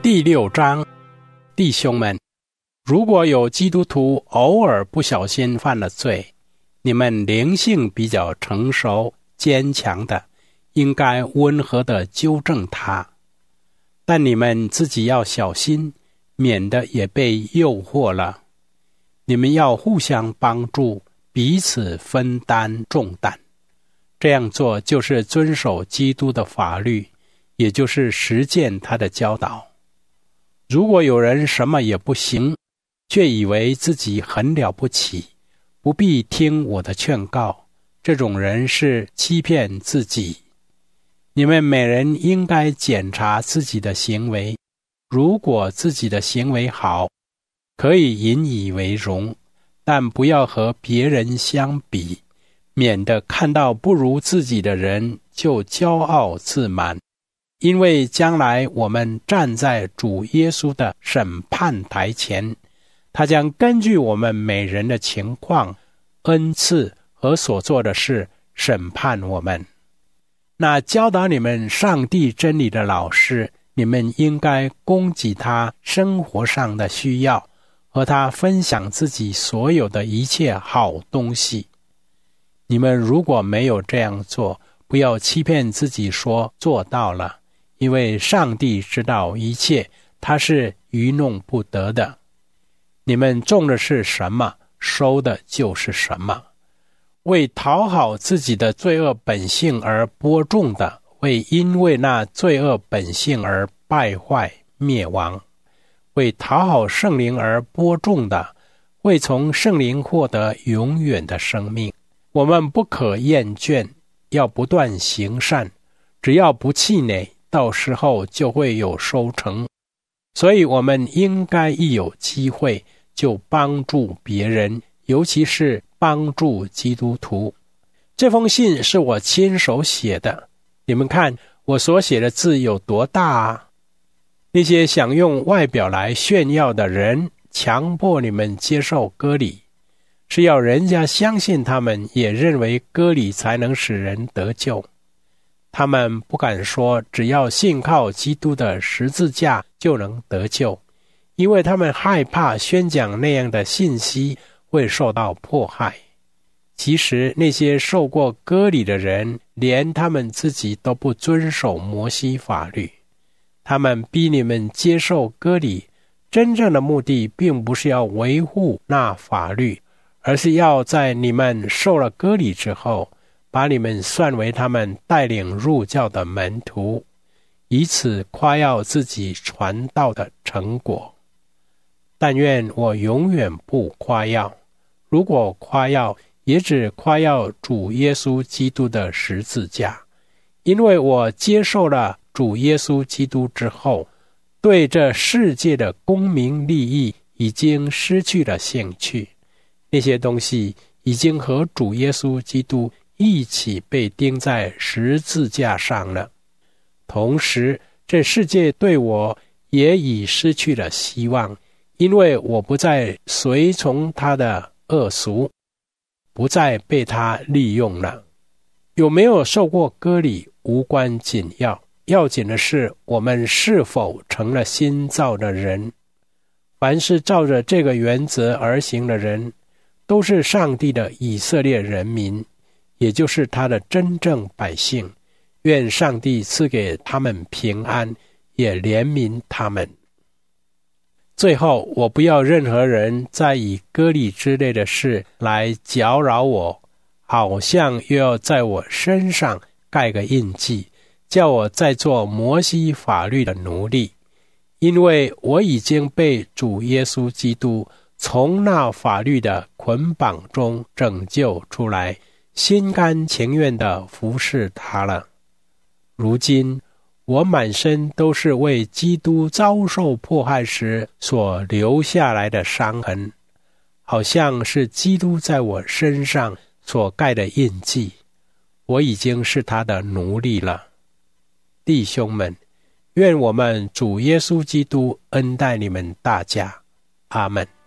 第6章，弟兄们，如果有基督徒偶尔不小心犯了罪，你们灵性比较成熟坚强的，应该温和地纠正他，但你们自己要小心，免得也被诱惑了。你们要互相帮助，彼此分担重担，这样做就是遵守基督的法律，也就是实践他的教导。如果有人什么也不行，却以为自己很了不起，不必听我的劝告，这种人是欺骗自己。你们每人应该检查自己的行为，如果自己的行为好，可以引以为荣，但不要和别人相比，免得看到不如自己的人就骄傲自满。因为将来我们站在主耶稣的审判台前，他将根据我们每人的情况、恩赐和所做的事审判我们。那教导你们上帝真理的老师，你们应该供给他生活上的需要，和他分享自己所有的一切好东西。你们如果没有这样做，不要欺骗自己说做到了，因为上帝知道一切，他是愚弄不得的。你们种的是什么，收的就是什么。为讨好自己的罪恶本性而播种的，会因为那罪恶本性而败坏灭亡；为讨好圣灵而播种的，会从圣灵获得永远的生命。我们不可厌倦，要不断行善，只要不气馁，到时候就会有收成。所以我们应该一有机会就帮助别人，尤其是帮助基督徒。这封信是我亲手写的，你们看我所写的字有多大啊！那些想用外表来炫耀的人，强迫你们接受割礼，是要人家相信他们也认为割礼才能使人得救。他们不敢说只要信靠基督的十字架就能得救，因为他们害怕宣讲那样的信息会受到迫害。其实那些受过割礼的人，连他们自己都不遵守摩西法律。他们逼你们接受割礼，真正的目的并不是要维护那法律，而是要在你们受了割礼之后，把你们算为他们带领入教的门徒，以此夸耀自己传道的成果。但愿我永远不夸耀，如果夸耀，也只夸耀主耶稣基督的十字架。因为我接受了主耶稣基督之后，对这世界的功名利益已经失去了兴趣，那些东西已经和主耶稣基督一起被钉在十字架上了。同时，这世界对我也已失去了希望，因为我不再随从他的恶俗，不再被他利用了。有没有受过割礼无关紧要，要紧的是我们是否成了新造的人。凡是照着这个原则而行的人，都是上帝的以色列人民，也就是他的真正百姓。愿上帝赐给他们平安，也怜悯他们。最后，我不要任何人再以割礼之类的事来搅扰我，好像又要在我身上盖个印记，叫我再做摩西法律的奴隶。因为我已经被主耶稣基督从那法律的捆绑中拯救出来，心甘情愿地服侍他了。如今我满身都是为基督遭受迫害时所留下来的伤痕，好像是基督在我身上所盖的印记。我已经是他的奴隶了。弟兄们，愿我们主耶稣基督恩待你们大家。阿们。